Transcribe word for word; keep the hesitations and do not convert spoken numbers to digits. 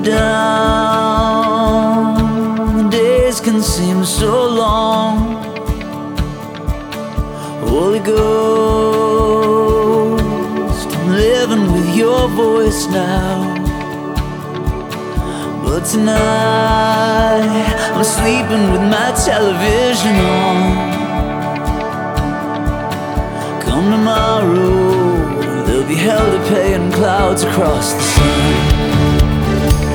down, the days can seem so long. Holy Ghost, I'm living with your voice now. But tonight, I'm sleeping with my television on. Come tomorrow, there'll be hell to pay and clouds across the sun.